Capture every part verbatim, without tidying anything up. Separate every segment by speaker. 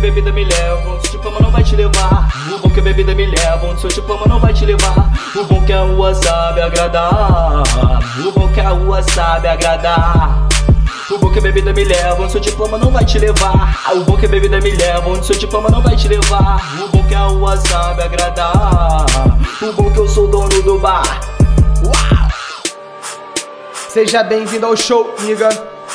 Speaker 1: bebida me leva, onde seu diploma não vai te levar. O bom que a bebida me leva, onde seu diploma não vai te levar. O bom que a rua sabe agradar. O bom que a rua sabe agradar. O bom que a bebida me leva, onde seu diploma não vai te levar. O bom que a bebida me leva, onde seu diploma não vai te levar. O bom que a rua sabe agradar. O bom que eu sou dono do bar. Uau!
Speaker 2: Seja bem-vindo ao show, nigga.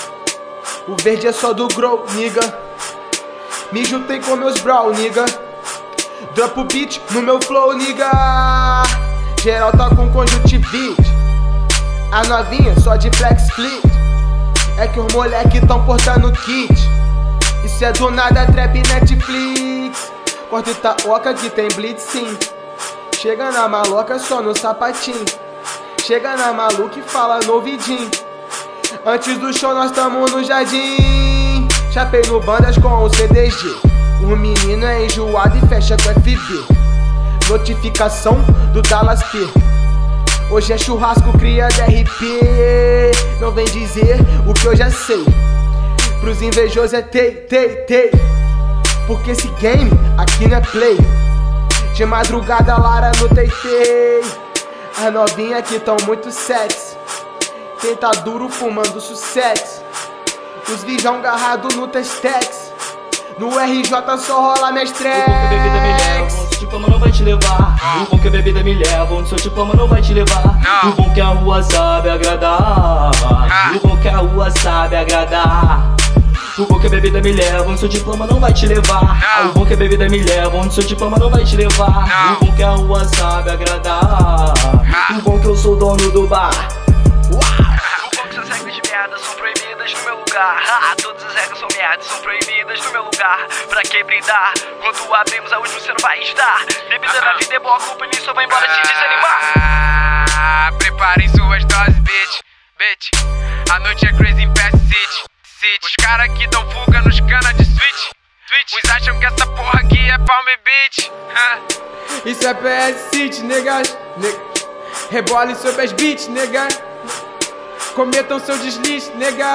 Speaker 2: O verde é só do grow, nigga. Me juntei com meus bro, nigga. Drop o beat no meu flow, nigga. Geral tá com conjuntivite. A novinha só de flex fleet. É que os moleque tão portando kit. Isso é do nada, trap Netflix. Corta Itaoca que tem blitz sim. Chega na maloca só no sapatinho. Chega na maluca e fala no ouvidinho. Antes do show nós tamo no jardim. Chapei no bandas com o C D G. O menino é enjoado e fecha com F B. Notificação do Dallas P. Hoje é churrasco, cria D R P. Não vem dizer o que eu já sei. Pros invejosos é tei, tei, tei. Porque esse game aqui não é play. De madrugada Lara no tei, tei. As novinhas aqui tão muito sexy. Quem tá duro fumando sucesso. Os visão agarrado no Testex. No R J só rola minhas tracks.
Speaker 1: O bom que a bebida me leva, onde seu diploma não vai te levar. O bom que a bebida me leva, onde seu diploma não vai te levar. O bom que a rua sabe agradar. O bom que a rua sabe agradar. O bom que a bebida me leva, onde seu diploma não vai te levar. O bom que a bebida me leva, onde seu diploma não vai te levar. O bom que a rua sabe agradar. O bom que eu sou dono do bar. Uau!
Speaker 3: O bom que essas regras de merda são proibidas no meu lugar. Ah, todas as regras são merda, são proibidas no meu lugar. Pra que brindar? Quando abrimos a hoje você não vai estar. Bebida na vida é boa, culpa nisso só vai embora se desanimar.
Speaker 4: Ah, preparem suas doses, bitch, bitch. A noite é crazy em P S City. Os caras que dão fuga nos cana de switch. Os acham que essa porra aqui é Palm Beach.
Speaker 2: Isso é P S City, negas. Neg Rebolem sobre as beats, nega. Cometam seu deslize, nega.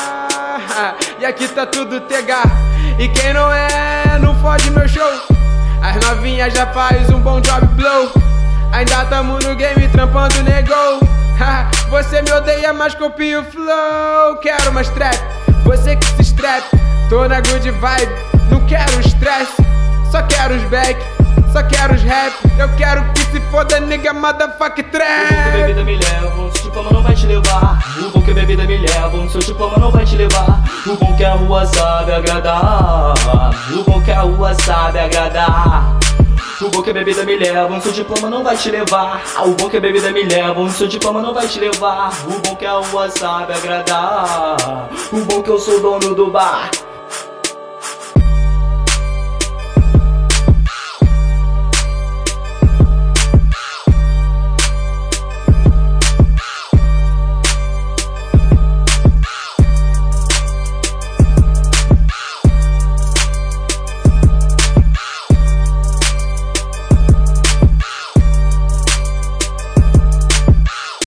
Speaker 2: E aqui tá tudo tega. E quem não é, não fode meu show. As novinhas já faz um bom job blow. Ainda tamo no game trampando, nego. Você me odeia, mas copia o flow. Quero mais trap, você que se strap. Tô na good vibe, não quero estresse. Só quero os back, só quero os rap. Eu quero que se foda, nigga, motherfuck trap.
Speaker 1: O bom que a bebida me leva, onde seu diploma não vai te levar. O bom que a bebida me leva, onde seu diploma não vai te levar. O bom que a rua sabe agradar. O bom que a rua sabe agradar. O bom que a bebida me leva, onde seu diploma não vai te levar. O bom que a bebida me leva, onde seu diploma não vai te levar. O bom que a rua sabe agradar. O bom que eu sou dono do bar.